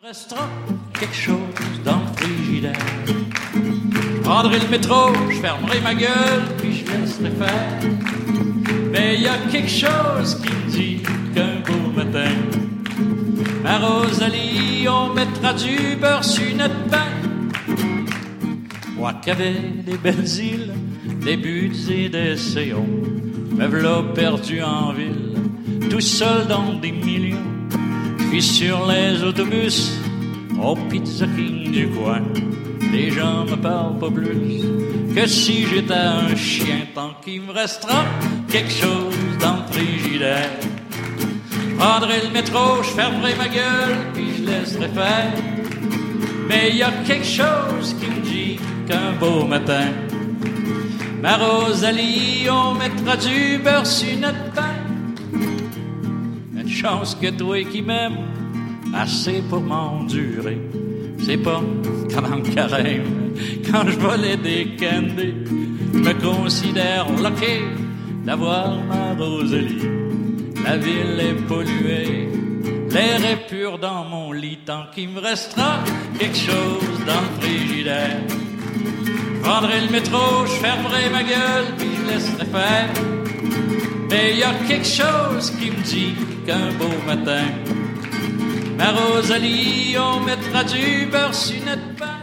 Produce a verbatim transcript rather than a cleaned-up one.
Restera quelque chose dans le frigidaire. Je prendrai le métro, je fermerai ma gueule, puis je laisserai faire. Mais y a quelque chose qui me dit qu'un beau matin, ma Rosalie, on mettra du beurre sur notre pain. Moi qui avais des belles îles, des buts et des séons, me v'là perdu en ville, tout seul dans des millions. Puis sur les autobus, au Pizza King du coin, les gens me parlent pas plus que si j'étais un chien. Tant qu'il me restera quelque chose dans le frigidaire, je prendrai le métro, je fermerai ma gueule, puis je laisserai faire. Mais il y a quelque chose qui me dit qu'un beau matin, ma Rosalie, on mettra du beurre sur notre pain. Une chance que toi qui m'aimes assez pour m'endurer. C'est pas comme en carême, quand je volais des candies, je me considère loqué d'avoir ma Rosalie. La ville est polluée, l'air est pur dans mon lit. Tant qu'il me restera quelque chose dans le frigidaire, je prendrai le métro, je fermerai ma gueule, puis je laisserai faire. Mais il y a quelque chose qui me dit qu'un beau matin, ma Rosalie, on mettra du beurre sur notre pain.